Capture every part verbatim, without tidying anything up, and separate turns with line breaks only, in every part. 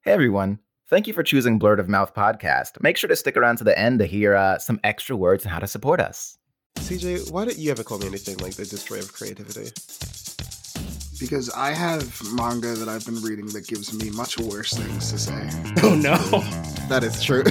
Hey everyone, thank you for choosing Blurred of Mouth podcast. Make sure to stick around to the end to hear uh, some extra words on how to support us.
C J, why don't you ever call me anything like the destroyer of creativity?
Because I have manga that I've been reading that gives me much worse things to say.
Oh no.
That is true.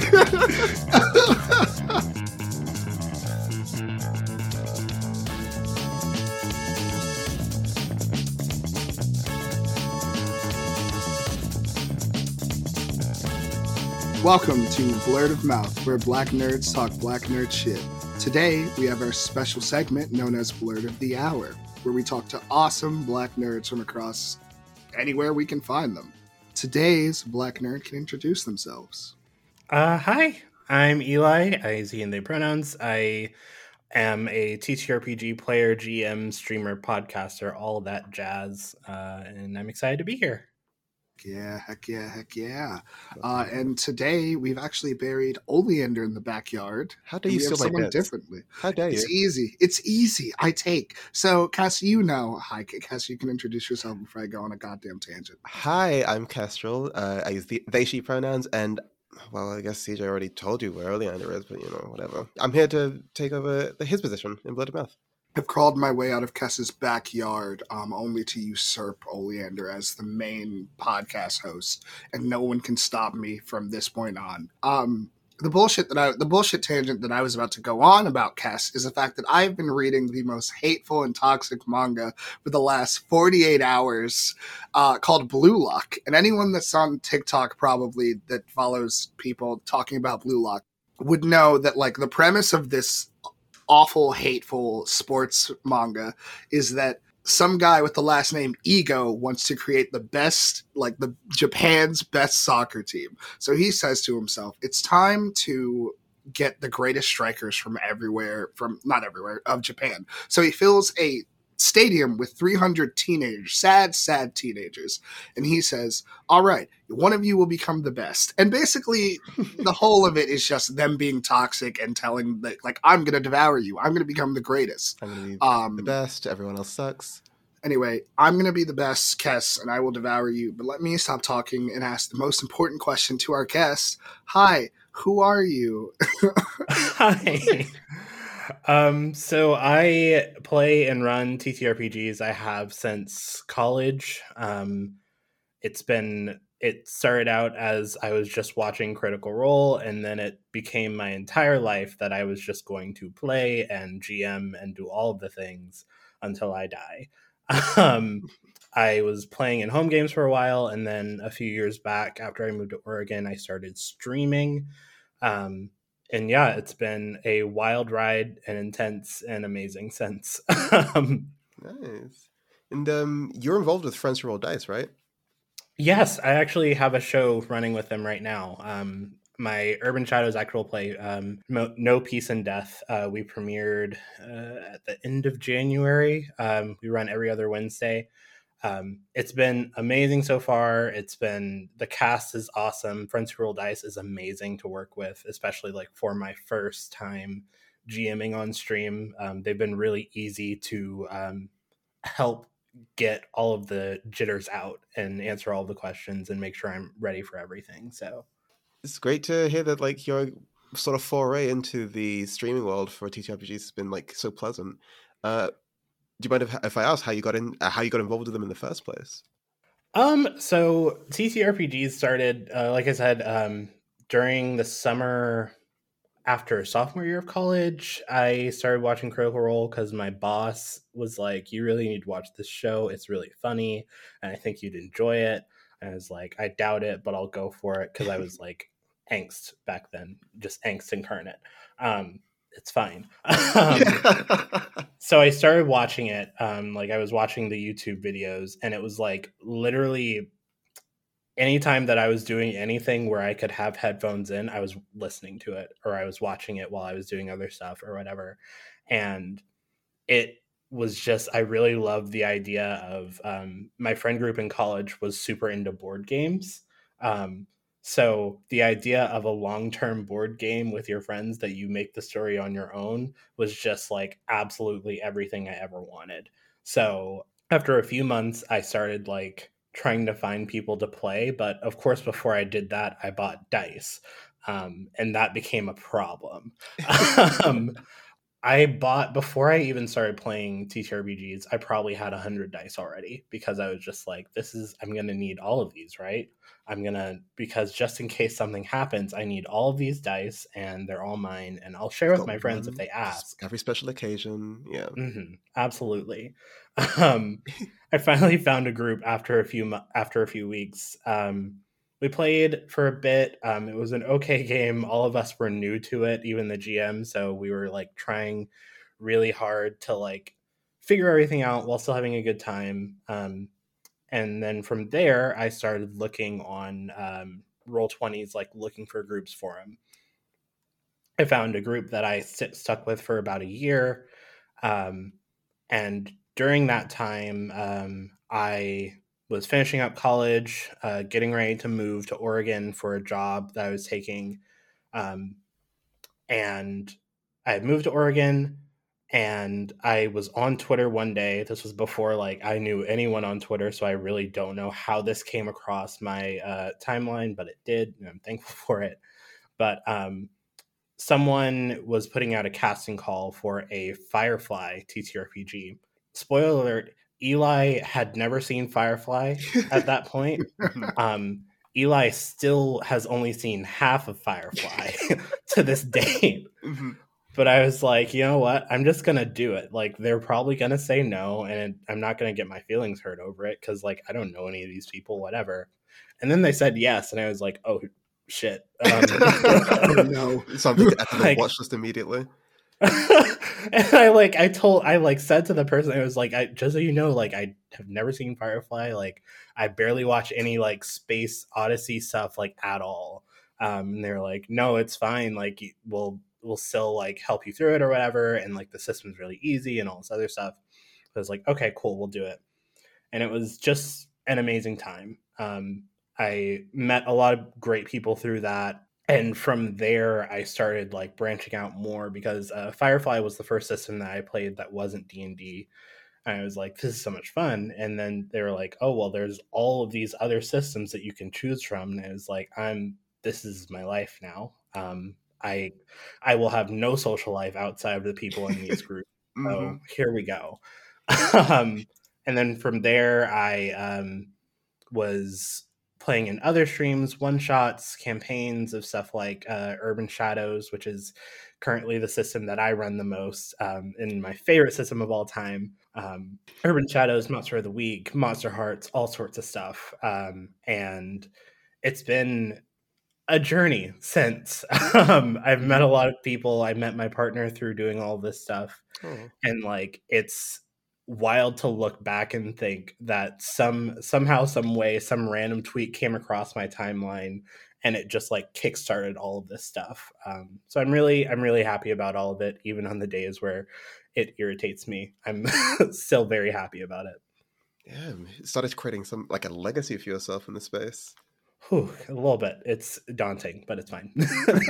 Welcome to Blurred of Mouth, where black nerds talk black nerd shit. Today, we have our special segment known as Blurred of the Hour, where we talk to awesome black nerds from across anywhere we can find them. Today's black nerd can introduce themselves.
Uh, hi, I'm Eli. I use he and they pronouns. I am a T T R P G player, G M, streamer, podcaster, all that jazz, uh, and I'm excited to be here.
Yeah, heck yeah, heck yeah. Uh, and today, we've actually buried Oleander in the backyard.
How dare you steal my
someone
bits?
differently?
How dare you?
It's easy. It's easy. I take. So, Cass, you know. Hi, Cass, you can introduce yourself before I go on a goddamn tangent.
Hi, I'm Kestrel. Uh, I use the they, she pronouns, and, well, I guess C J already told you where Oleander is, but, you know, whatever. I'm here to take over his position in Blood of Mouth.
I've crawled my way out of Cass's backyard um, only to usurp Oleander as the main podcast host, and no one can stop me from this point on. Um, the bullshit that I, the bullshit tangent that I was about to go on about Cass is the fact that I've been reading the most hateful and toxic manga for the last forty-eight hours, uh, called Blue Lock. And anyone that's on TikTok probably that follows people talking about Blue Lock would know that, like, the premise of this awful, hateful sports manga is that some guy with the last name Ego wants to create the best, like the Japan's best soccer team. So he says to himself, it's time to get the greatest strikers from everywhere, from not everywhere, of Japan. So he fills a stadium with three hundred teenagers, sad, sad teenagers. And he says, all right, one of you will become the best. And basically the whole of it is just them being toxic and telling that, like, I'm going to devour you. I'm going to become the greatest.
I'm going to be
Um,
the best. Everyone else sucks.
Anyway, I'm going to be the best, Kess, and I will devour you. But let me stop talking and ask the most important question to our guest. Hi, who are you?
Hi. Um, so I play and run T T R P Gs. I have since college. Um, it's been, it started out as I was just watching Critical Role, and then it became my entire life that I was just going to play and G M and do all of the things until I die. Um, I was playing in home games for a while, and then a few years back, after I moved to Oregon, I started streaming. Um, And yeah, it's been a wild ride and intense and amazing since. um,
Nice. And um, you're involved with Friends Who Roll Dice, right?
yes, I actually have a show running with them right now. Um, my Urban Shadows actual play, um, Mo- No Peace and Death, uh, we premiered uh, at the end of January. Um, we run every other Wednesday. Um, it's been amazing so far. It's been, the cast is awesome. Friends Who Roll Dice is amazing to work with, especially like for my first time GMing on stream. Um, they've been really easy to um, help get all of the jitters out and answer all the questions and make sure I'm ready for everything. So
It's great to hear that, like, your sort of foray into the streaming world for T T R P Gs has been, like, so pleasant. Uh, do you mind if, if I ask how you got in, uh, how you got involved with them in the first place?
Um, so T T R P Gs started, uh, like I said, um, during the summer after sophomore year of college. I started watching Critical Role because my boss was like, you really need to watch this show. It's really funny, and I think you'd enjoy it. And I was like, I doubt it, but I'll go for it, because I was like angst back then, just angst incarnate. Um, it's fine. um, So I started watching it, um, like I was watching the YouTube videos, and it was like literally anytime that I was doing anything where I could have headphones in, I was listening to it, or I was watching it while I was doing other stuff or whatever. And it was just, I really loved the idea of, um, my friend group in college was super into board games. Um, so the idea of a long-term board game with your friends that you make the story on your own was just like absolutely everything I ever wanted. So after a few months, I started like trying to find people to play. But of course, before I did that, I bought dice, um, and that became a problem. um, I bought, before I even started playing T T R P Gs, I probably had one hundred dice already, because I was just like, this is, I'm going to need all of these, right? I'm going to, because just in case something happens, I need all of these dice, and they're all mine, and I'll share with
Got
my friends
one
if they ask.
Every special occasion, yeah.
Mm-hmm, absolutely. Um, I finally found a group after a few mo- after a few weeks. Um, we played for a bit. Um, it was an okay game. All of us were new to it, even the G M. So we were like trying really hard to like figure everything out while still having a good time. Um, and then from there, I started looking on um, Roll twenties, like looking for groups for them. I found a group that I sit, stuck with for about a year. Um, and during that time, um, I was finishing up college, uh, getting ready to move to Oregon for a job that I was taking. Um, and I had moved to Oregon, and I was on Twitter one day. This was before like I knew anyone on Twitter, so I really don't know how this came across my uh, timeline, but it did, and I'm thankful for it. But um, someone was putting out a casting call for a Firefly T T R P G. Spoiler alert, Eli had never seen Firefly at that point. Um, Eli still has only seen half of Firefly to this date.
Mm-hmm.
But I was like, you know what? I'm just going to do it. Like, they're probably going to say no, and I'm not going to get my feelings hurt over it, because, like, I don't know any of these people, whatever. And then they said yes, and I was like, oh, shit. Um,
Oh, no.
Something to add to the
Like-
watch list immediately.
And I like I told I like said to the person, I was like, I just so you know, like I have never seen Firefly, like I barely watch any like Space Odyssey stuff like at all. Um and they're like, no, it's fine, like we'll we'll still like help you through it or whatever, and like the system's really easy and all this other stuff. So I was like, okay, cool, we'll do it. And it was just an amazing time. um I met a lot of great people through that. And from there, I started like branching out more, because uh, Firefly was the first system that I played that wasn't D and D. And I was like, this is so much fun. And then they were like, oh, well, there's all of these other systems that you can choose from. And it was like, I'm, this is my life now. Um, I, I will have no social life outside of the people in these groups. So
Mm-hmm.
here we go. um, and then from there, I um, was playing in other streams, one shots, campaigns of stuff like uh, Urban Shadows, which is currently the system that I run the most, um, and my favorite system of all time. Um, Urban Shadows, Monster of the Week, Monster Hearts, all sorts of stuff. Um, and it's been a journey since. um, I've met a lot of people. I met my partner through doing all this stuff.
Oh.
And like, it's wild to look back and think that some somehow, some way, some random tweet came across my timeline, and it just like kickstarted all of this stuff. Um, so I'm really, I'm really happy about all of it, even on the days where it irritates me. I'm still very happy about it.
Yeah, you started creating some like a legacy for yourself in the space.
Whew, a little bit. It's daunting, but it's fine.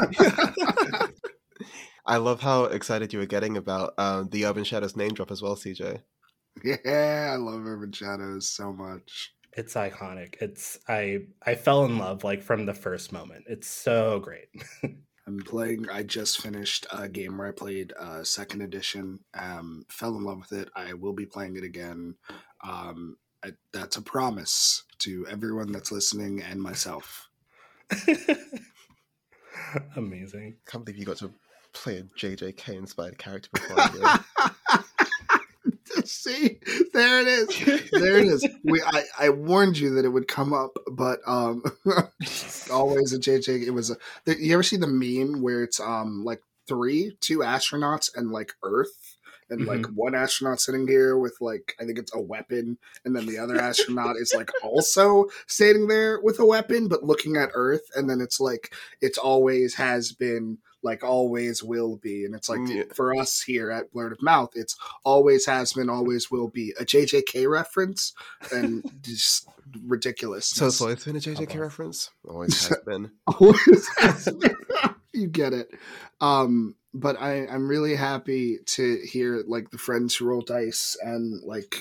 I love how excited you were getting about uh, the Urban Shadows name drop as well, C J.
Yeah, I love Urban Shadows so much.
It's iconic. It's I I fell in love like from the first moment. It's so great.
I'm playing. I just finished a game where I played uh, second edition. Um, fell in love with it. I will be playing it again. Um, I, that's a promise to everyone that's listening and myself.
Amazing.
Can't believe you got to play a J J K inspired character before.
See, there it is. There it is. We, I, I warned you that it would come up, but um, always a J J. It was a. You ever see the meme where it's um like three, two astronauts and like Earth, and like
Mhm.
one astronaut sitting here with like I think it's a weapon, and then the other astronaut is like also standing there with a weapon, but looking at Earth, and then it's like it's always has been. Like always will be, and it's like
Yeah.
for us here at Blurred of Mouth, it's always has been, always will be a J J K reference, and just ridiculous.
So it's always been a J J K
Okay.
reference? Always has been.
Always has been. You get it. Um, but I, I'm really happy to hear like the friends who roll dice and like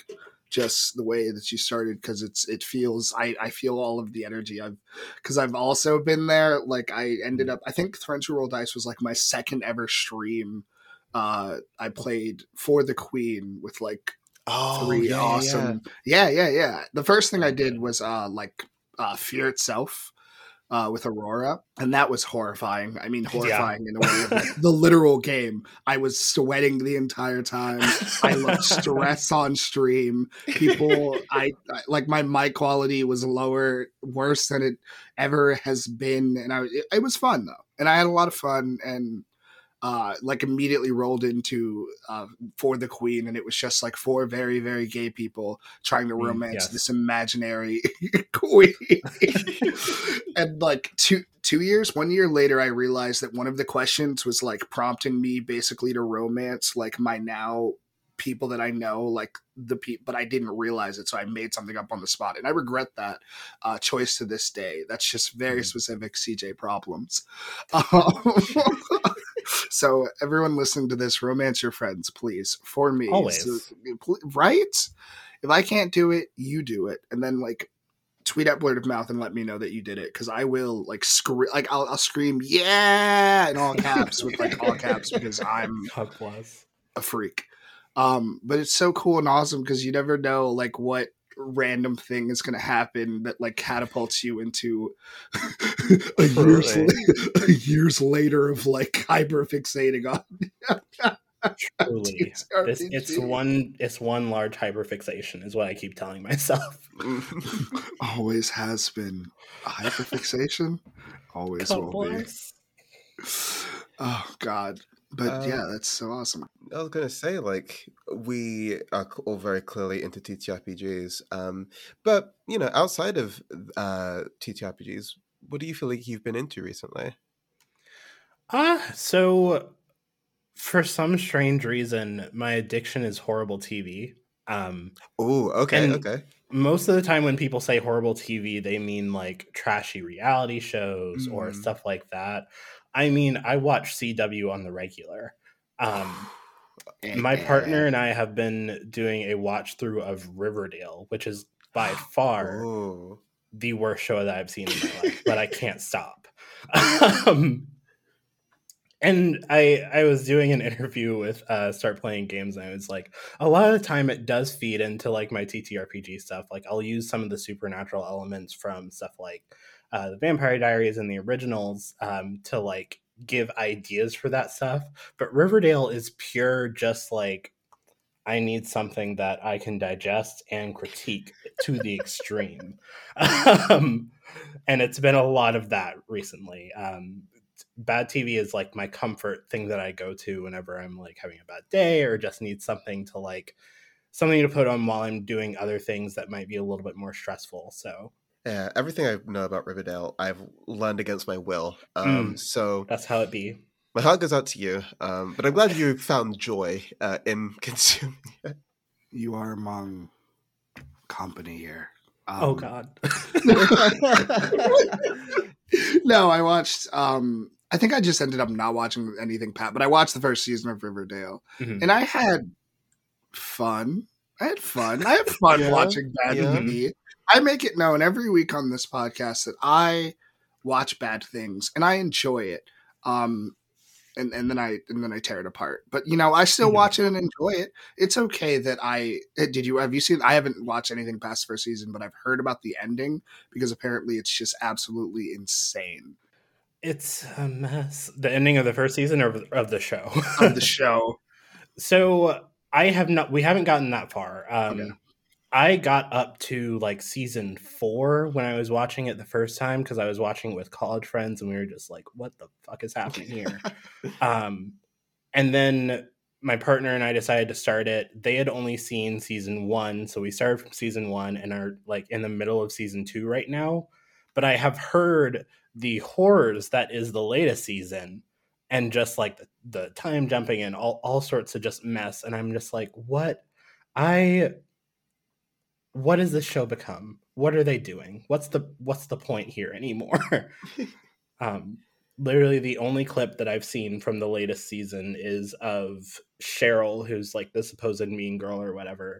just the way that you started, because it's it feels I, I feel all of the energy. I've because I've also been there. Like I ended up I think Torrential Roll Dice was like my second ever stream. Uh, I played For the Queen with like
Oh,
three
yeah, yeah,
awesome yeah. yeah yeah yeah. The first thing I did was uh like uh Fear itself. Uh, with Aurora, and that was horrifying. I mean, horrifying in a way of like the literal game. I was sweating the entire time. I looked stressed on stream. People, I, I like my mic quality was lower, worse than it ever has been, and I it, it was fun though, and I had a lot of fun, and uh, like immediately rolled into uh, For the Queen, and it was just like four very, very gay people trying to romance mm, yes. this imaginary queen. And like two two years, one year later, I realized that one of the questions was like prompting me basically to romance like my now people that I know, like the people, but I didn't realize it, so I made something up on the spot, and I regret that uh, choice to this day. That's just very mm. specific C J problems. Um, So everyone listening to this, romance your friends, please, for me.
Always.
So, right? If I can't do it, you do it. And then like tweet at Blurred of Mouth and let me know that you did it. Cause I will like scream, like I'll, I'll scream, yeah, in all caps with like all caps because I'm
God bless.
a freak. Um, but it's so cool and awesome because you never know like what random thing is going to happen that like catapults you into a years la- a years later of like hyper fixating on
truly this, it's one it's one large hyper fixation is what I keep telling myself.
Always has been a hyper fixation, always God will bless. Be. Oh God. But um, yeah, that's so awesome.
I was gonna say, like, we are all very clearly into T T R P Gs, um, but you know, outside of uh, T T R P Gs, what do you feel like you've been into recently?
Ah, uh, so for some strange reason, my addiction is horrible T V. Um,
oh, okay, okay.
Most of the time, when people say horrible T V, they mean like trashy reality shows mm. or stuff like that. I mean, I watch C W on the regular. Um, my partner and I have been doing a watch through of Riverdale, which is by far Ooh. the worst show that I've seen in my life, but I can't stop. um, and I I was doing an interview with uh, Start Playing Games, and I was like, a lot of the time it does feed into like my T T R P G stuff. Like I'll use some of the supernatural elements from stuff like Uh, the Vampire Diaries and the originals um, to like give ideas for that stuff. But Riverdale is pure just like, I need something that I can digest and critique to the extreme. Um, and it's been a lot of that recently. Um, bad T V is like my comfort thing that I go to whenever I'm like having a bad day or just need something to like, something to put on while I'm doing other things that might be a little bit more stressful. So
yeah, everything I know about Riverdale, I've learned against my will. Um, mm, so
that's how it be.
My heart goes out to you, um, but I'm glad you found joy uh, in consuming it.
You are among company here. Um,
oh God!
No, I watched. Um, I think I just ended up not watching anything, Pat. But I watched the first season of Riverdale, mm-hmm. and I had fun. I had fun. I had fun yeah, watching bad yeah. T V. I make it known every week on this podcast that I watch bad things and I enjoy it. Um, and, and then I and then I tear it apart. But you know, I still watch it and enjoy it. It's okay that I did you have you seen I haven't watched anything past the first season, but I've heard about the ending because apparently it's just absolutely insane.
It's a mess. The ending of the first season or of the show?
Of the show.
So I have not we haven't gotten that far. Um okay. I got up to like season four when I was watching it the first time because I was watching it with college friends and we were just like, what the fuck is happening here? um, and then my partner and I decided to start it. They had only seen season one. So we started from season one and are like in the middle of season two right now. But I have heard the horrors that is the latest season and just like the, the time jumping and all, all sorts of just mess. And I'm just like, what? I... What does this show become? What are they doing? What's the what's the point here anymore? um, literally, the only clip that I've seen from the latest season is of Cheryl, who's like the supposed mean girl or whatever,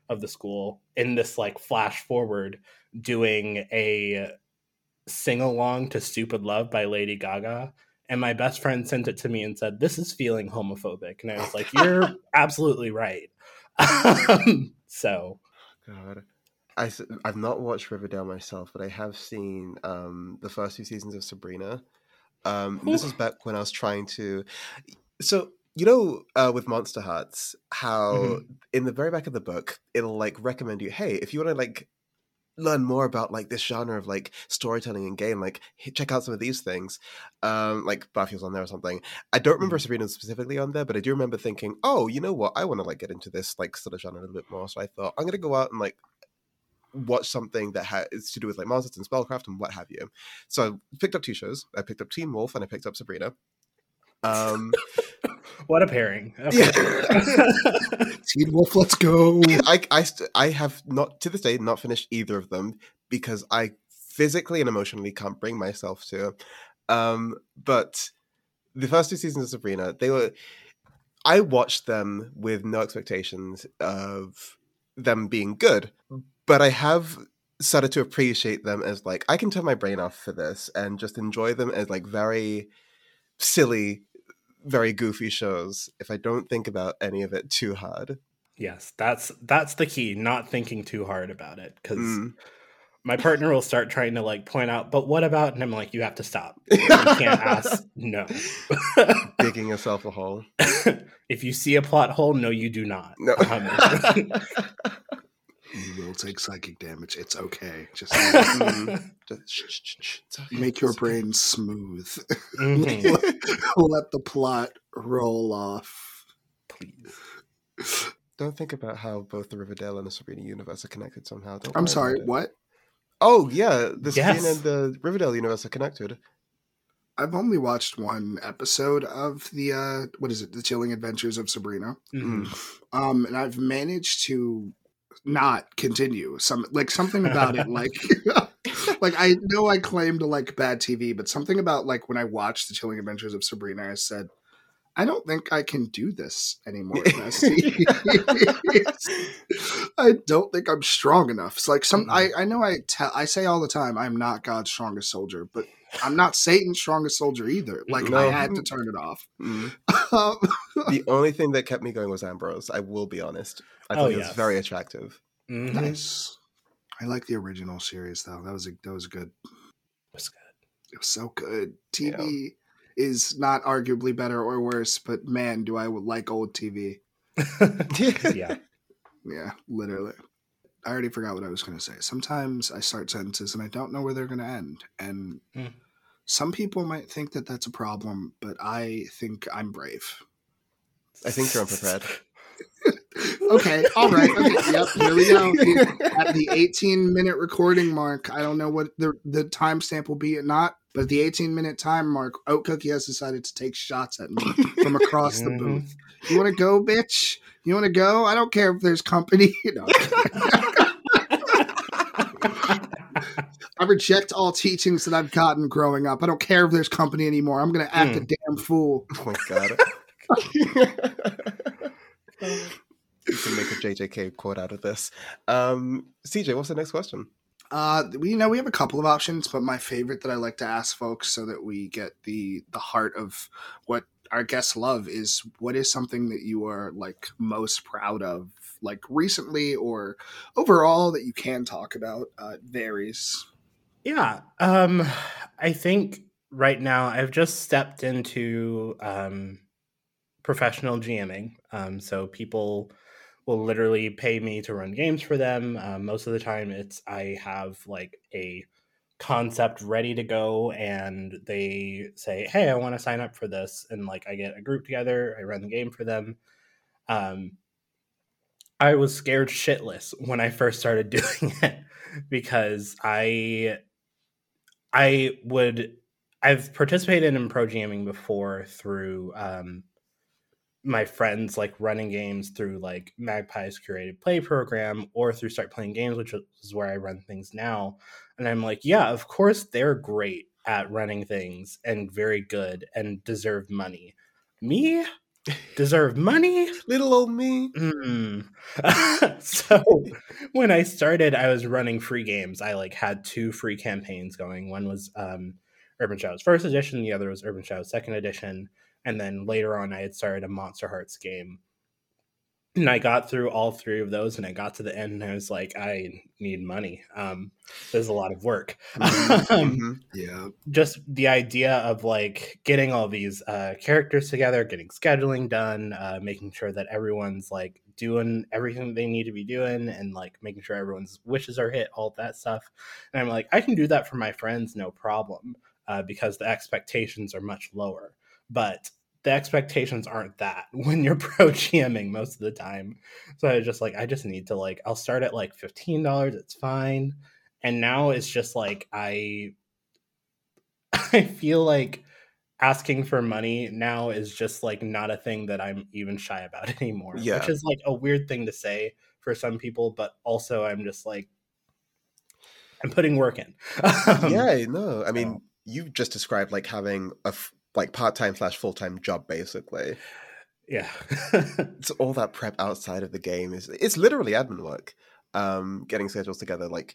of the school in this like flash forward doing a sing along to Stupid Love by Lady Gaga. And my best friend sent it to me and said, "This is feeling homophobic." And I was like, "You're absolutely right." Um, so,
God, I, s- I've not watched Riverdale myself, but I have seen um, the first two seasons of Sabrina. Um, this is back when I was trying to. So, you know, uh, with Monster Hearts, how
Mhm.
in the very back of the book, it'll like recommend you, hey, if you want to like learn more about like this genre of like storytelling and game, like h- check out some of these things. Um, like Buffy's on there or something. I don't remember
Mhm.
Sabrina specifically on there, but I do remember thinking, oh, you know what? I want to like get into this like sort of genre a little bit more. So I thought I'm gonna go out and like watch something that has to do with like monsters and spellcraft and what have you. So I picked up two shows. I picked up Teen Wolf and I picked up Sabrina. Um,
what a pairing.
yeah.
Okay.
Teen Wolf, let's go.
I I st- I have not to this day not finished either of them because I physically and emotionally can't bring myself to. Um, but the first two seasons of Sabrina, they were. I watched them with no expectations of them being good, but I have started to appreciate them as like I can turn my brain off for this and just enjoy them as like very silly, very goofy shows if I don't think about any of it too hard.
Yes, that's that's the key, not thinking too hard about it. Because
Mm.
my partner will start trying to like point out, but what about? And I'm like, you have to stop. You can't ask no.
Digging yourself a hole.
If you see a plot hole, no, you do not.
No.
Um,
You will take psychic damage. It's okay. Just
Mm. Just shh, shh, shh, shh. It's okay,
make your
it's okay.
brain smooth.
mhm.
Let the plot roll off.
Please.
Don't think about how both the Riverdale and the Sabrina universe are connected somehow. Don't
I'm
worry
sorry,
about it.
what?
Oh yeah, the
Yes.
Sabrina and the Riverdale universe are connected.
I've only watched one episode of the uh what is it, The Chilling Adventures of Sabrina.
Mhm.
Um and I've managed to not continue. Some like something about it like like I know I claim to like bad T V, but something about like when I watched The Chilling Adventures of Sabrina, I said, I don't think I can do this anymore, Bessie. I don't think I'm strong enough. It's like some I, I know I tell I say all the time I'm not God's strongest soldier, but I'm not Satan's strongest soldier either. Like
No.
I had to turn it off.
Mm.
Um,
The only thing that kept me going was Ambrose. I will be honest. I
Oh,
thought he was
yes.
very attractive.
Mhm.
nice. I like the original series though. That was a, that was good.
Was
It was so good. T V is not arguably better or worse, but man, do I like old T V.
good. Yeah.
Yeah, literally. I already forgot what I was going to say. Sometimes I start sentences and I don't know where they're going to end. And
Mm.
some people might think that that's a problem, but I think I'm brave.
I think you're unprepared.
Okay, all right. Okay, yep, here we go. At the eighteen minute recording mark, I don't know what the, the timestamp will be or not, but at the eighteen minute time mark, Oat Cookie has decided to take shots at me from across the
Mhm.
booth. You want to go, bitch? You want to go? I don't care if there's company. No. I reject all teachings that I've gotten growing up. I don't care if there's company anymore. I'm going to act
Mm.
a damn fool.
Oh my god. You can make a J J K quote out of this. Um, C J, what's the next question?
Uh, we you know we have a couple of options, but my favorite that I like to ask folks so that we get the the heart of what our guests love is what is something that you are like most proud of, like recently or overall that you can talk about. Uh, it varies.
Yeah. Um, I think right now I've just stepped into um, professional GMing. Um, so people will literally pay me to run games for them. Um, most of the time, it's I have like a concept ready to go, and they say, "Hey, I want to sign up for this," and like I get a group together, I run the game for them. Um, I was scared shitless when I first started doing it because I I would I've participated in pro GMing before through um, my friends like running games through like Magpie's curated play program or through Start Playing Games, which is where I run things now. And I'm like, yeah, of course they're great at running things and very good and deserve money. Me, deserve money?
Little old me.
Mm. So when I started, I was running free games. I like had two free campaigns going. One was um, Urban Shadows First Edition. The other was Urban Shadows Second Edition. And then later on, I had started a Monster Hearts game. And I got through all three of those, and I got to the end, and I was like, I need money. Um, there's a lot of work.
Mm-hmm.
um,
Mm-hmm.
Yeah.
just the idea of like getting all these uh, characters together, getting scheduling done, uh, making sure that everyone's like doing everything they need to be doing, and like making sure everyone's wishes are hit, all that stuff. And I'm like, I can do that for my friends, no problem, uh, because the expectations are much lower. But the expectations aren't that when you're pro GMing most of the time. So I was just like, I just need to like, I'll start at like fifteen dollars. It's fine. And now it's just like, I, I feel like asking for money now is just like not a thing that I'm even shy about anymore,
Yeah.
which is like a weird thing to say for some people, but also I'm just like, I'm putting work in. Um,
Yeah, no. I mean,
so-
you've just described like having a f- like part-time slash full-time job, basically.
yeah.
So all that prep outside of the game is it's literally admin work. Um, getting schedules together, like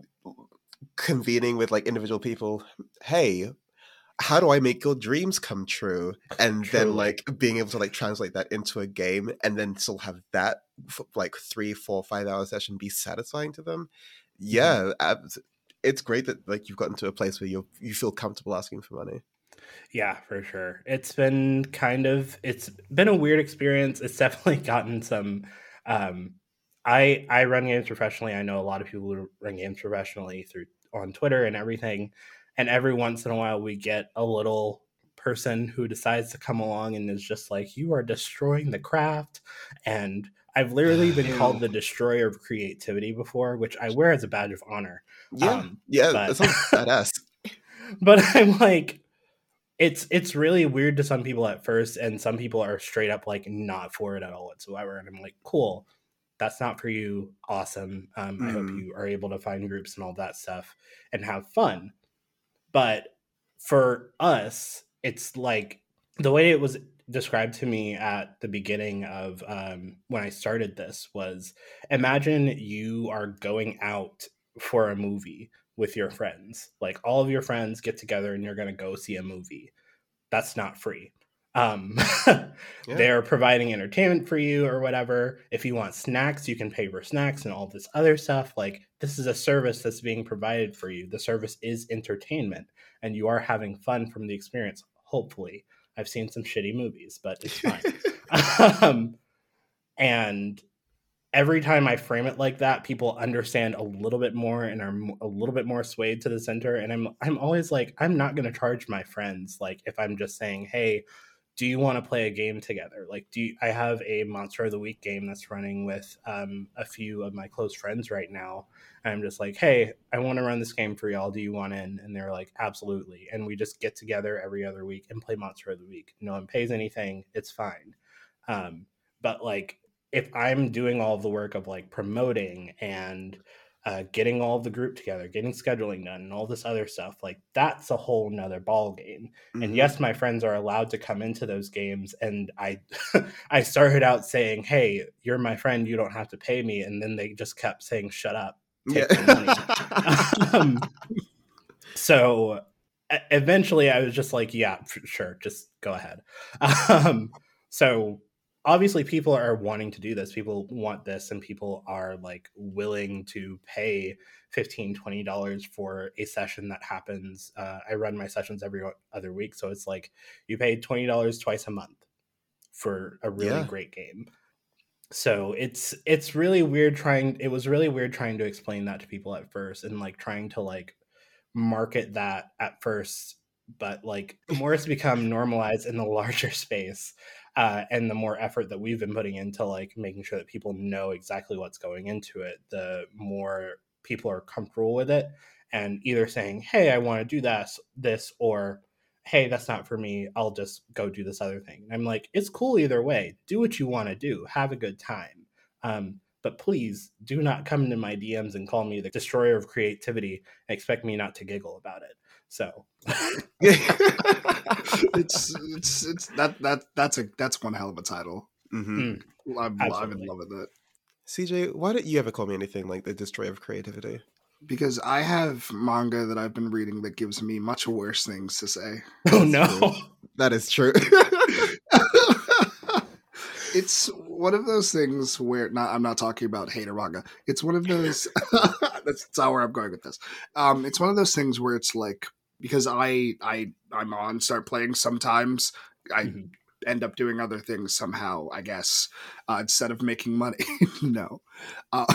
convening with like individual people. Hey, how do I make your dreams come true? And
Truly.
then like being able to like translate that into a game, and then still have that f- like three, four, five hour session be satisfying to them. Yeah, abs- it's great that like you've gotten to a place where you you feel comfortable asking for money.
Yeah, for sure. It's been kind of it's been a weird experience. It's definitely gotten some um I I run games professionally. I know a lot of people who run games professionally through on Twitter and everything. And every once in a while we get a little person who decides to come along and is just like, you are destroying the craft. And I've literally been
Ew.
called the destroyer of creativity before, which I wear as a badge of honor.
Yeah,
Um,
yeah,
but-
that sounds badass.
But I'm like, it's it's really weird to some people at first, and some people are straight up like not for it at all whatsoever. And I'm like, cool, that's not for you. Awesome. Um, I hope
Mm.
you are able to find groups and all that stuff and have fun. But for us, it's like the way it was described to me at the beginning of um, when I started this was imagine you are going out for a movie with your friends. Like all of your friends get together and you're going to go see a movie. That's not free. Um,
Yeah.
They're providing entertainment for you or whatever. If you want snacks, you can pay for snacks and all this other stuff. Like this is a service that's being provided for you. The service is entertainment and you are having fun from the experience. Hopefully. I've seen some shitty movies, but it's fine. um, and every time I frame it like that, people understand a little bit more and are m- a little bit more swayed to the center. And I'm I'm always like, I'm not going to charge my friends. Like if I'm just saying, hey, do you want to play a game together? Like, do you, I have a Monster of the Week game that's running with um, a few of my close friends right now. And I'm just like, hey, I want to run this game for y'all. Do you want in? And they're like, absolutely. And we just get together every other week and play Monster of the Week. No one pays anything. It's fine. Um, but like, if I'm doing all of the work of like promoting and uh, getting all of the group together, getting scheduling done and all this other stuff, like that's a whole nother ball game.
Mhm.
And yes, my friends are allowed to come into those games. And I, I started out saying, hey, you're my friend. You don't have to pay me. And then they just kept saying, shut up. Take my money. um, so e- eventually I was just like, yeah, f- sure. Just go ahead. Um, so obviously people are wanting to do this. People want this and people are like willing to pay fifteen, twenty dollars for a session that happens. Uh, I run my sessions every other week. So it's like you pay twenty dollars twice a month for a really
Yeah.
great game. So it's it's really weird trying it was really weird trying to explain that to people at first and like trying to like market that at first, but like the more it's become normalized in the larger space uh, and the more effort that we've been putting into like making sure that people know exactly what's going into it, the more people are comfortable with it and either saying, hey, I want to do this this or hey, that's not for me, I'll just go do this other thing. And I'm like, it's cool either way. Do what you want to do. Have a good time. Um, but please do not come into my D Ms and call me the destroyer of creativity and expect me not to giggle about it. So
it's it's it's that that that's a that's one hell of a title.
Mm-hmm.
Mm,
I'm, I'm in
absolutely.
love with it
C J, why don't you ever call me anything like the destroyer of creativity?
because I have manga that I've been reading that gives me much worse things to say.
Oh no.
That is true.
It's one of those things where not I'm not talking about hater manga. It's one of those that's, that's how where I'm going with this. Um, it's one of those things where it's like because I I I'm on start playing sometimes I
Mhm.
end up doing other things somehow, I guess, uh, instead of making money. no. Uh,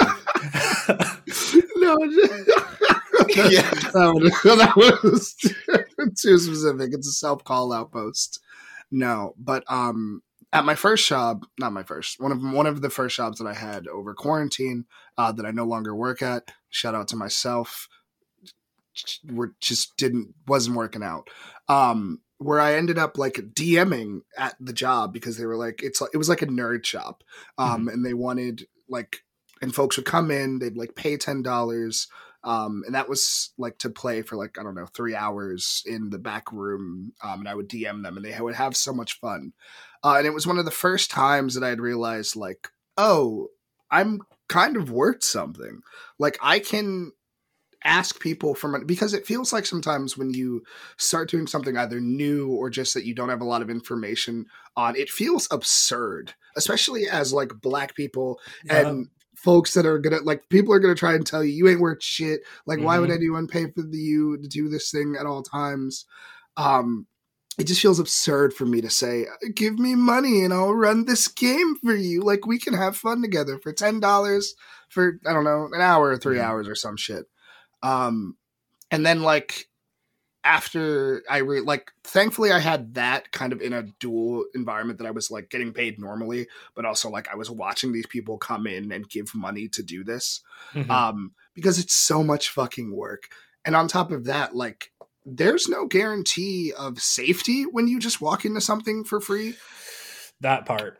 no.
Yeah.
That, was, that was too specific. It's a self call out post. No, but um, at my first job, not my first, one of one of the first jobs that I had over quarantine uh, that I no longer work at. Shout out to myself. We're just didn't wasn't working out. Um, where I ended up like DMing at the job because they were like it's it was like a nerd shop, um, mm-hmm. and they wanted like and folks would come in, they'd like pay ten dollars. Um, and that was like to play for like, I don't know, three hours in the back room. Um, and I would D M them and they would have so much fun. Uh, and it was one of the first times that I'd realized like, oh, I'm kind of worth something. Like I can ask people for money because it feels like sometimes when you start doing something either new or just that you don't have a lot of information on, it feels absurd, especially as like Black people yeah. and folks that are gonna like people are gonna try and tell you you ain't worth shit. Like, mm-hmm. why would anyone pay for the, you to do this thing at all times? Um, it just feels absurd for me to say, give me money and I'll run this game for you. Like, we can have fun together for ten dollars for, I don't know, an hour or three mm-hmm. hours or some shit. Um, and then like after I re- like, thankfully I had that kind of in a dual environment that I was like getting paid normally, but also like I was watching these people come in and give money to do this, mm-hmm. um, because it's so much fucking work. And on top of that, like there's no guarantee of safety when you just walk into something for free.
That part.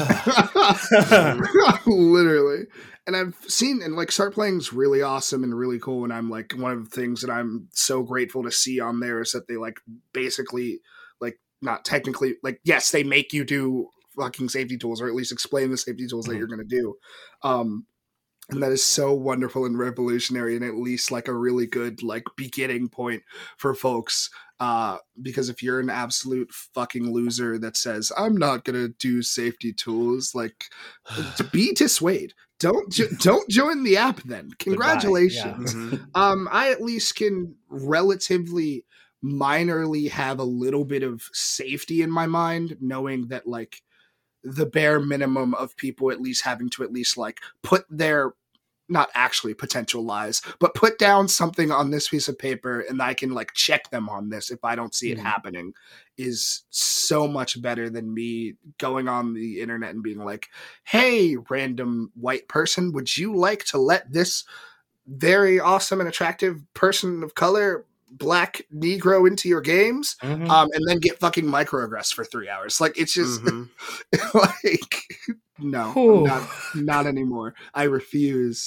Literally. And I've seen and like Start Playing is really awesome and really cool. And I'm like, one of the things that I'm so grateful to see on there is that they like basically like not technically like, yes, they make you do fucking safety tools or at least explain the safety tools mm-hmm. that you're going to do. Um, and that is so wonderful and revolutionary and at least like a really good like beginning point for folks. Uh, because if you're an absolute fucking loser that says, I'm not going to do safety tools, like be dissuade. Don't, jo- don't join the app then. Congratulations. Yeah. Mm-hmm. Um, I at least can relatively minorly have a little bit of safety in my mind, knowing that like, the bare minimum of people at least having to at least like put their not actually potential lies, but put down something on this piece of paper and I can like check them on this if I don't see it mm. happening is so much better than me going on the internet and being like, hey, random white person, would you like to let this very awesome and attractive person of color Black Negro into your games, mm-hmm. um, and then get fucking microaggressed for three hours. Like it's just mm-hmm. like no, not not anymore. I refuse.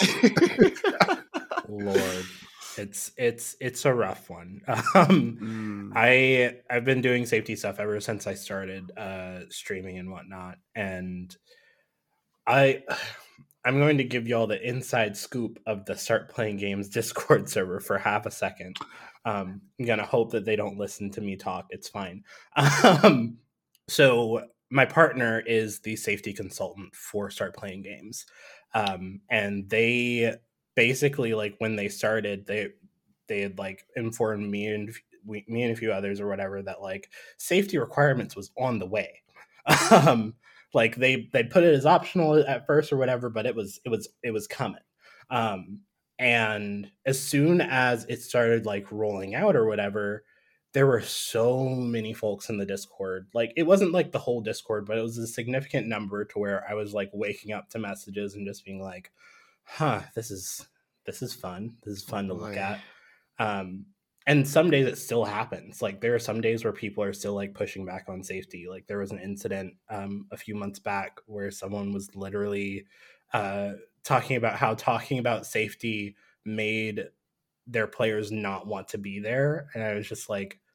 Lord, it's it's it's a rough one. Um, mm. I I've been doing safety stuff ever since I started uh, streaming and whatnot, and I. I'm going to give y'all the inside scoop of the Start Playing Games Discord server for half a second. Um, I'm going to hope that they don't listen to me talk. It's fine. Um, so my partner is the safety consultant for Start Playing Games. Um, and they basically, like, when they started, they they had, like, informed me and we, me and a few others or whatever that, like, safety requirements was on the way. Um Like they they put it as optional at first or whatever, but it was it was it was coming. Um, and as soon as it started like rolling out or whatever, there were so many folks in the Discord. Like it wasn't like the whole Discord, but it was a significant number to where I was like waking up to messages and just being like, "Huh, this is this is fun. This is fun to look at." Um, And some days it still happens. Like there are some days where people are still like pushing back on safety. Like there was an incident um, a few months back where someone was literally uh, talking about how talking about safety made their players not want to be there. And I was just like,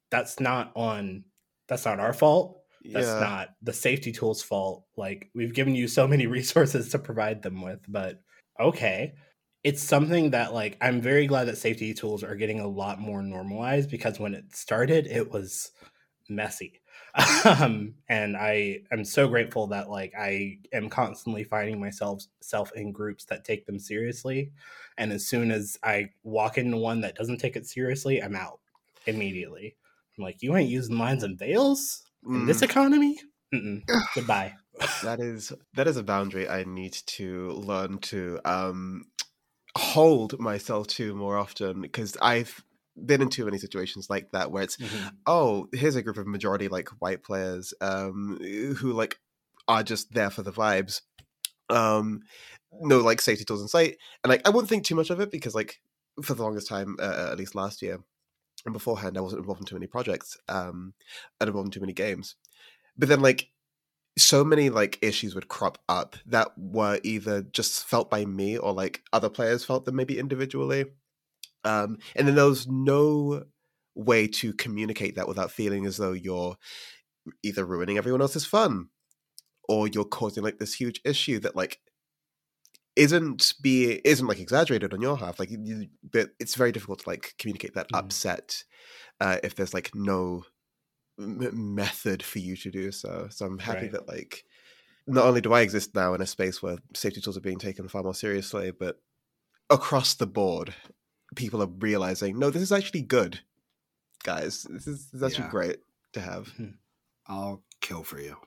that's not on that's not our fault. That's
Yeah.
not the safety tools fault. Like, we've given you so many resources to provide them with, but okay. It's something that, like, I'm very glad that safety tools are getting a lot more normalized, because when it started, it was messy. um, and I am so grateful that, like, I am constantly finding myself self in groups that take them seriously. And as soon as I walk into one that doesn't take it seriously, I'm out immediately. I'm like, you ain't using lines and veils in this
Mm.
economy? Mm-mm. Goodbye.
That is that is a boundary I need to learn to um hold myself to more often, because I've been in too many situations like that where it's
Mhm.
oh, here's a group of majority like white players um who like are just there for the vibes, um no like safety tools in sight, and like I wouldn't think too much of it, because like for the longest time, uh, at least last year and beforehand, I wasn't involved in too many projects, um and involved in too many games. But then like so many like issues would crop up that were either just felt by me or like other players felt them maybe individually, um and then there was no way to communicate that without feeling as though you're either ruining everyone else's fun or you're causing like this huge issue that like isn't be isn't like exaggerated on your half, like you, but it's very difficult to like communicate that
Mhm.
upset uh if there's like no m- method for you to do so. So I'm happy
Right.
that like not only do I exist now in a space where safety tools are being taken far more seriously, but across the board, people are realizing, no, this is actually good, guys. This is, this is actually
Yeah.
great to have.
I'll kill for you.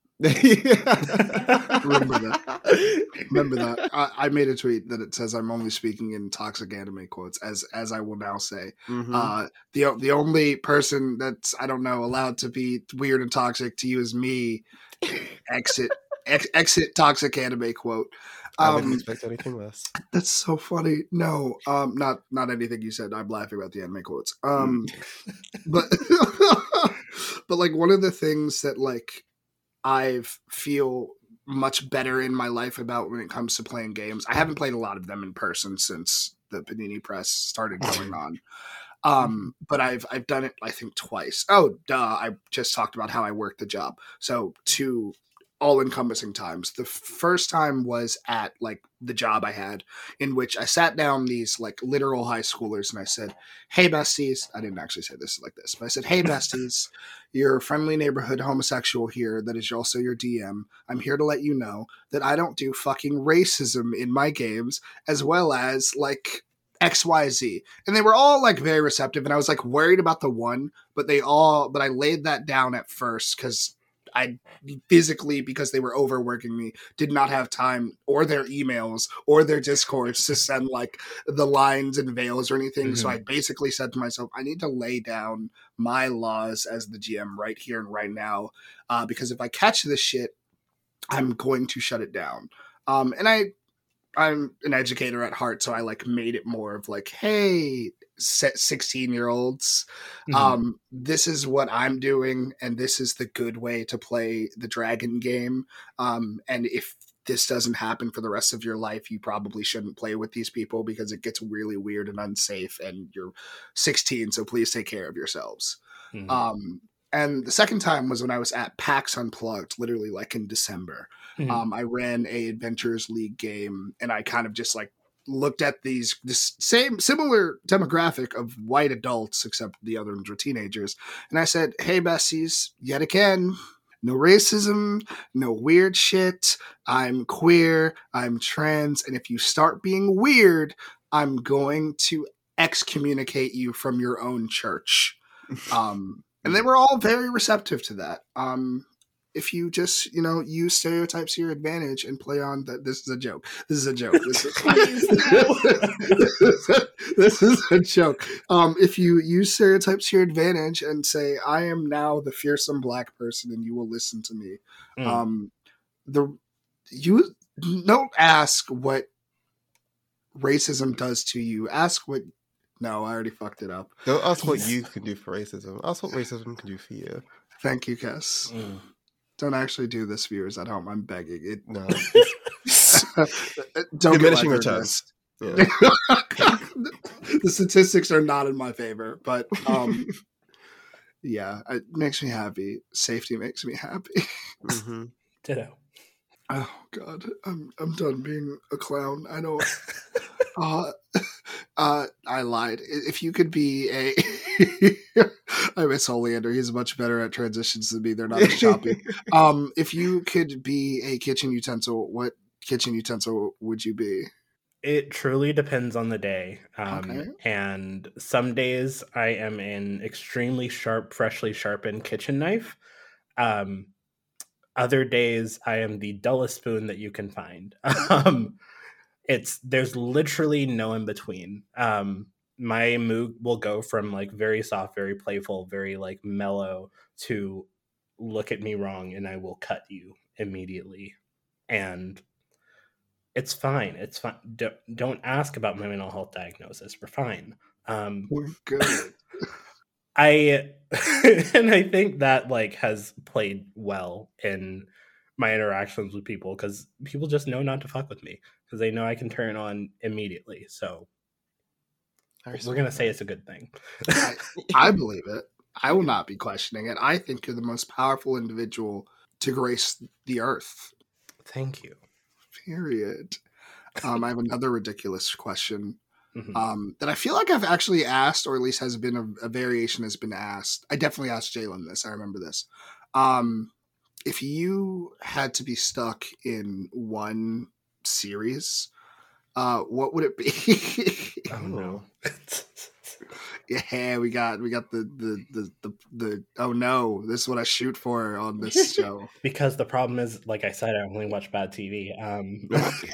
Remember
that. Remember that. I, I made a tweet that it says I'm only speaking in toxic anime quotes, as as I will now say.
Mhm.
Uh, the the only person that's, I don't know, allowed to be weird and toxic to you is me. Exit ex, exit toxic anime quote.
I wouldn't
Um,
expect anything less.
that's so funny. No, um, not not anything you said. I'm laughing about the anime quotes. Um, but but like one of the things that like I feel much better in my life about when it comes to playing games. I haven't played a lot of them in person since the Panini Press started going on. Um, but I've I've done it, I think, twice. Oh, duh! I just talked about how I worked the job. So two all-encompassing times. The first time was at like the job I had, in which I sat down these like literal high schoolers and I said, "Hey besties," I didn't actually say this like this, but I said, "Hey besties, your friendly neighborhood homosexual here that is also your D M. I'm here to let you know that I don't do fucking racism in my games, as well as like X Y Z." And they were all like very receptive, and I was like worried about the one, but they all but I laid that down at first because I physically, because they were overworking me, did not have time or their emails or their discords to send like the lines and veils or anything.
Mm-hmm.
So I basically said to myself, I need to lay down my laws as the G M right here and right now, uh, because if I catch this shit, I'm going to shut it down. Um, and I, I'm an educator at heart, so I like made it more of like, hey, sixteen year olds,
Mhm.
um, this is what I'm doing, and this is the good way to play the dragon game. Um, and if this doesn't happen for the rest of your life, you probably shouldn't play with these people because it gets really weird and unsafe, and you're sixteen, so please take care of yourselves.
Mhm.
Um, and the second time was when I was at PAX Unplugged, literally like in December.
Mhm.
Um, I ran a Adventures League game, and I kind of just like looked at these this same similar demographic of white adults, except the other ones were teenagers, and I said, "Hey, besties, yet again, no racism, no weird shit. I'm queer, I'm trans, and if you start being weird, I'm going to excommunicate you from your own church." Um, and they were all very receptive to that. Um, if you just, you know, use stereotypes to your advantage and play on that. This is a joke. This is a joke. This is, this is a joke. Um, if you use stereotypes to your advantage and say, I am now the fearsome black person and you will listen to me.
Mm.
Um, the, you don't ask what racism does to you. Ask what, no, I already fucked it up.
Don't ask what you can do for racism. Ask what racism can do for you.
Thank you, Cass.
Mm.
Don't actually do this, viewers at home. I'm begging it.
No.
Don't
Diminishing
get
returns. Yeah.
The statistics are not in my favor, but um, Yeah, it makes me happy. Safety makes me happy.
Mm-hmm.
Ditto.
Oh God, I'm I'm done being a clown. I don't. uh, uh, I lied. If you could be a, I miss Oleander. He's much better at transitions than me. They're not as choppy. Um, if you could be a kitchen utensil, what kitchen utensil would you be?
It truly depends on the day. Um,
Okay.
And some days I am an extremely sharp, freshly sharpened kitchen knife. Um, other days I am the dullest spoon that you can find. um, it's there's literally no in between. Um, my mood will go from like very soft, very playful, very like mellow to look at me wrong and I will cut you immediately. And it's fine. It's fine. Don't, don't ask about my mental health diagnosis. We're fine. Um,
We're good.
I and I think that like has played well in my interactions with people because people just know not to fuck with me because they know I can turn on immediately. So we're gonna say it's a good thing.
I, I believe it. I will not be questioning it. I think you're the most powerful individual to grace the earth.
Thank you.
Period. Um, I have another ridiculous question.
Mhm.
Um, that I feel like I've actually asked, or at least has been a, a variation has been asked. I definitely asked Jalen this. I remember this. Um, if you had to be stuck in one series, uh, what would it be?
Oh no.
Yeah, we got we got the the, the the the oh no, this is what I shoot for on this show.
Because the problem is, like I said, I only watch bad T V. Um,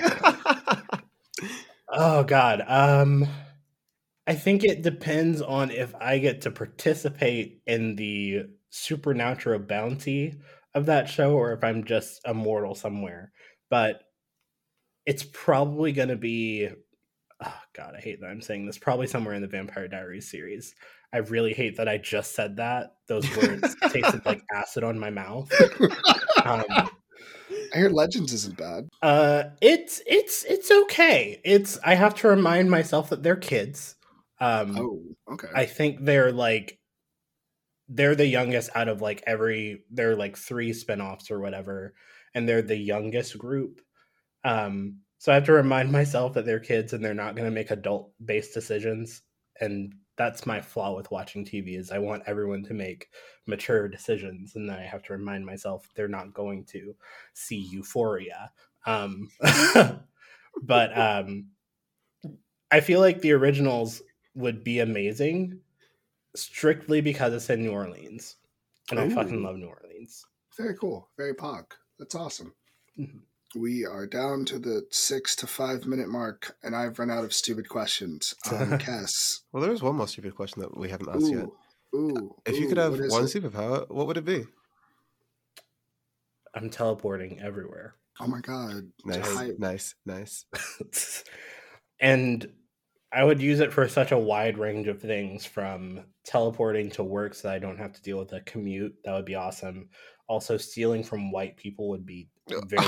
oh God. Um, I think it depends on if I get to participate in the supernatural bounty of that show or if I'm just a mortal somewhere. But it's probably going to be, oh God, I hate that I'm saying this, probably somewhere in the Vampire Diaries series. I really hate that I just said that. Those words tasted like acid on my mouth. Um,
I hear Legends isn't bad.
uh, it's it's it's okay. It's I have to remind myself that they're kids. Um,
Oh, okay.
I think they're like they're the youngest out of like every they're like three spinoffs or whatever, and they're the youngest group. Um, so I have to remind myself that they're kids and they're not going to make adult based decisions. And that's my flaw with watching T V is I want everyone to make mature decisions, and then I have to remind myself they're not going to see Euphoria. Um, but um, I feel like the originals would be amazing strictly because it's in New Orleans, and I fucking
Ooh.
love New Orleans.
Very cool. Very pog. That's awesome.
Mhm.
We are down to the six to five minute mark, and I've run out of stupid questions. Um, Cass.
Well, there is one more stupid question that we haven't asked yet.
Ooh, ooh.
If
ooh,
you could have
what is
one
it?
superpower, what would it be?
I'm teleporting everywhere.
Oh my god.
Nice,
I-
nice, nice.
And I would use it for such a wide range of things, from teleporting to work so that I don't have to deal with a commute. That would be awesome. Also, stealing from white people would be very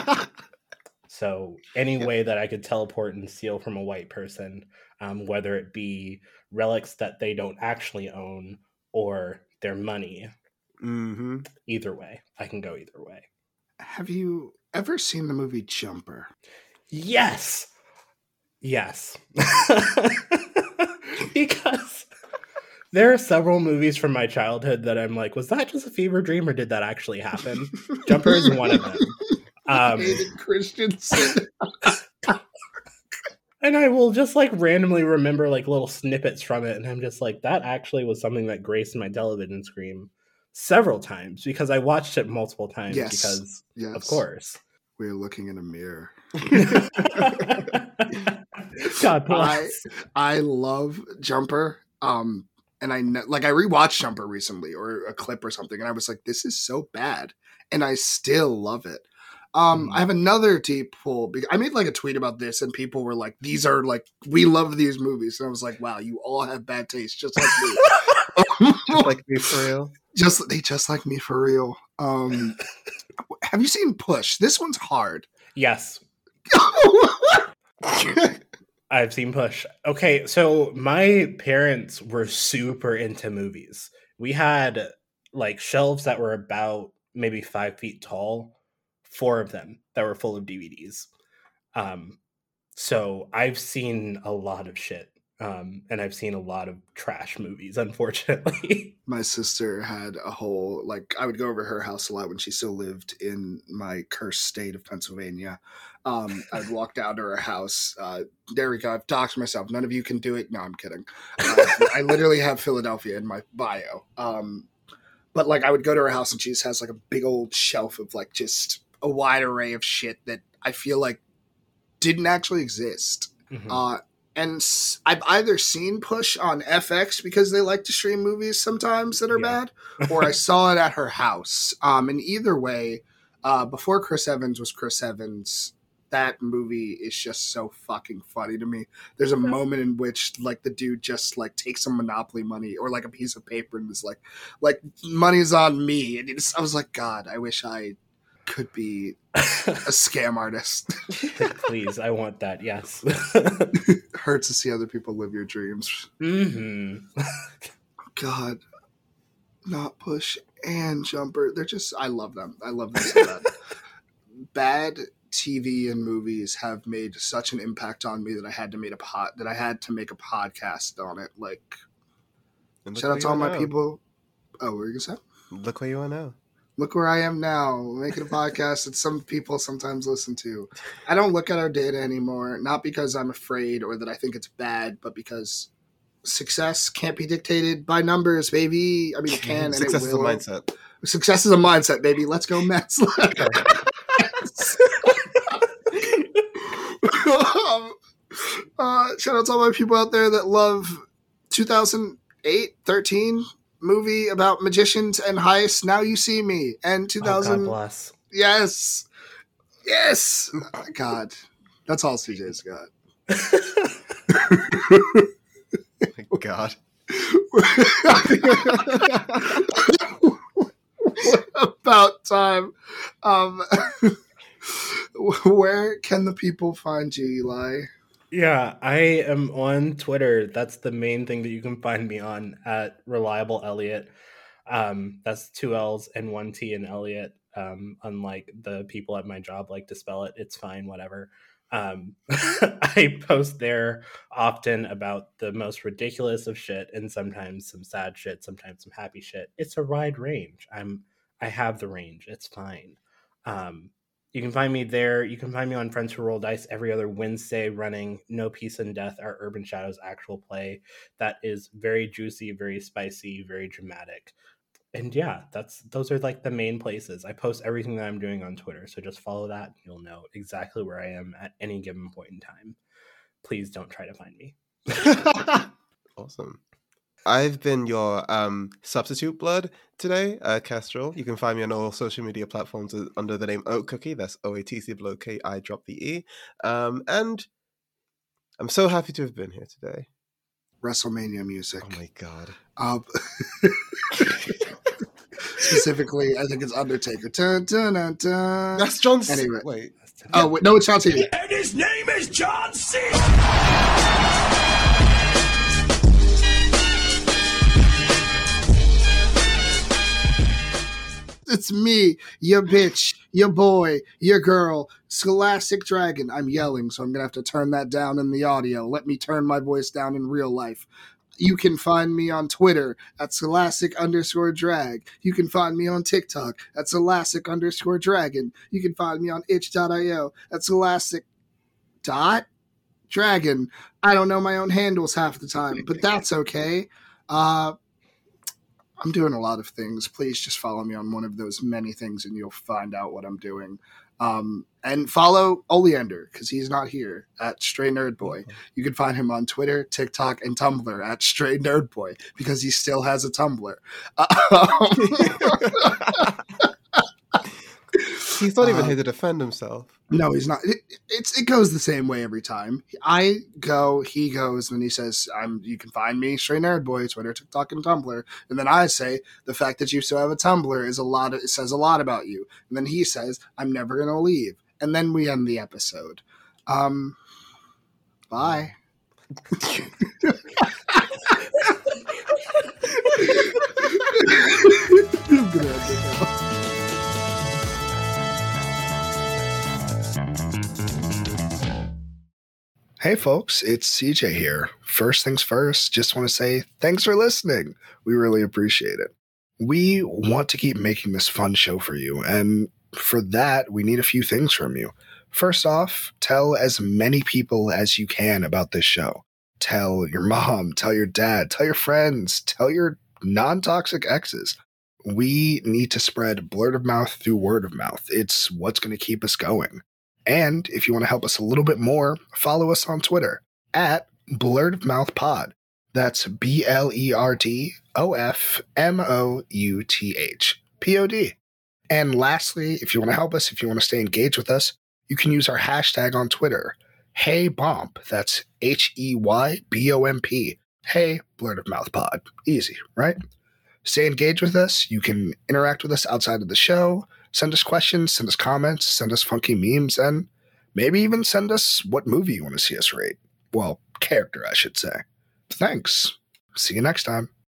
so any
Yep.
way that I could teleport and steal from a white person, um, whether it be relics that they don't actually own or their money,
Mm-hmm.
either way, I can go either way.
Have you ever seen the movie Jumper?
Yes. Yes. Because there are several movies from my childhood that I'm like, was that just a fever dream or did that actually happen? Jumper is one of them. Um,
Hayden Christensen.
and I will just like randomly remember like little snippets from it. And I'm just like, that actually was something that graced my television screen several times because I watched it multiple times
Yes.
because,
Yes.
of course.
We're looking in a mirror.
God
I
bless.
I love Jumper. Um, and I know, like I rewatched Jumper recently, or a clip or something, and I was like, "This is so bad," and I still love it. Um,
Mhm.
I have another deep pull. be- I made like a tweet about this, and people were like, "These are like we love these movies," and I was like, "Wow, you all have bad taste, just like me."
Just like me for real.
just they just like me for real. Um, have you seen Push? This one's hard.
Yes. I've seen Push. Okay, so my parents were super into movies we had like shelves that were about maybe five feet tall, four of them that were full of D V Ds. Um, so I've seen a lot of shit. Um, and I've seen a lot of trash movies, unfortunately.
My sister had a whole, like, I would go over to her house a lot when she still lived in my cursed state of Pennsylvania. Um, I'd walk down to her house. Uh, there we go. I've doxed myself. None of you can do it. No, I'm kidding. Uh, I literally have Philadelphia in my bio. Um, but, like, I would go to her house and she just has, like, a big old shelf of, like, just a wide array of shit that I feel like didn't actually exist. Mm-hmm. Uh, And I've either seen Push on F X because they like to stream movies sometimes that are yeah. bad, or I saw it at her house. Um, and either way, uh, before Chris Evans was Chris Evans, that movie is just so fucking funny to me. There's a moment in which like the dude just like takes some Monopoly money or like a piece of paper and is like, like money's on me. And it's, I was like, God, I wish I could be a scam artist.
Please, I want that. Yes.
Hurts to see other people live your dreams.
Mm-hmm.
God, not Push and Jumper. They're just, I love them. I love them so bad. Bad T V and movies have made such an impact on me that I had to make a pod, that I had to make a podcast on it. Like, shout out to all my now. people. Oh, what were you gonna say?
Look where you are now.
Look where I am now, making a podcast that some people sometimes listen to. I don't look at our data anymore, not because I'm afraid or that I think it's bad, but because success can't be dictated by numbers, baby. I mean, it can and
success
it will.
is a mindset.
Success is a mindset, baby. Let's go, Mets. um, uh, shout out to all my people out there that love two thousand eight, thirteen movie about magicians and heists. Now You See Me, and two thousand.
Oh, God bless.
Yes, yes. Oh, God, that's all C J's got.
My God.
About time. Um, where can the people find you, Eli?
Yeah, I am on Twitter. That's the main thing that you can find me on, at Reliable Elliot. Um, that's two L's and one T in Elliot. Um, unlike the people at my job like to spell it, it's fine, whatever. Um, I post there often about the most ridiculous of shit, and sometimes some sad shit, sometimes some happy shit. It's a wide range. I'm, I have the range. It's fine. Um, You can find me there. You can find me on Friends Who Roll Dice every other Wednesday running No Peace and Death, our Urban Shadows actual play. That is very juicy, very spicy, very dramatic. And yeah, that's those are like the main places. I post everything that I'm doing on Twitter, so just follow that and you'll know exactly where I am at any given point in time. Please don't try to find me.
Awesome. I've been your um, substitute blood today, uh, Kestrel. You can find me on all social media platforms under the name Oat Cookie. That's O A T C blood K I drop the E. Um, and I'm so happy to have been here today.
WrestleMania music.
Oh my God.
Um, specifically, I think it's Undertaker. Dun, dun, dun, dun.
That's John C.
Anyway.
Wait.
Oh, wait, no, it's John C.
And his name is John C.
It's me, your bitch, your boy, your girl, Scholastic Dragon. I'm yelling, so I'm going to have to turn that down in the audio. Let me turn my voice down in real life. You can find me on Twitter at Scholastic underscore drag. You can find me on TikTok at Scholastic underscore dragon. You can find me on itch dot io at Scholastic dot dragon. I don't know my own handles half the time, but that's okay. Uh, I'm doing a lot of things. Please just follow me on one of those many things and you'll find out what I'm doing. Um, and follow Oleander because he's not here at Stray Nerd Boy. You can find him on Twitter, TikTok, and Tumblr at Stray Nerd Boy because he still has a Tumblr.
He's not even
uh,
here to defend himself.
No, he's not. It, it's it goes the same way every time. I go, he goes, and he says, "I'm." You can find me, Stray Nerd Boy, Twitter, TikTok, and Tumblr. And then I say, "The fact that you still have a Tumblr is a lot. Of, it says a lot about you." And then he says, "I'm never gonna leave." And then we end the episode. Um, bye. I'm gonna end it now. Hey folks, it's C J here. First things first, just want to say thanks for listening. We really appreciate it. We want to keep making this fun show for you, and for that, we need a few things from you. First off, tell as many people as you can about this show. Tell your mom, tell your dad, tell your friends, tell your non-toxic exes. We need to spread word of mouth through word of mouth. It's what's going to keep us going. And if you want to help us a little bit more, follow us on Twitter at Blurred of Mouth Pod. That's B L E R D O F M O U T H P O D. And lastly, if you want to help us, if you want to stay engaged with us, you can use our hashtag on Twitter. Hey Bomp. That's H E Y B O M P. Hey Blurred of Mouth Pod. Easy, right? Stay engaged with us. You can interact with us outside of the show. Send us questions, send us comments, send us funky memes, and maybe even send us what movie you want to see us rate. Well, character, I should say. Thanks. See you next time.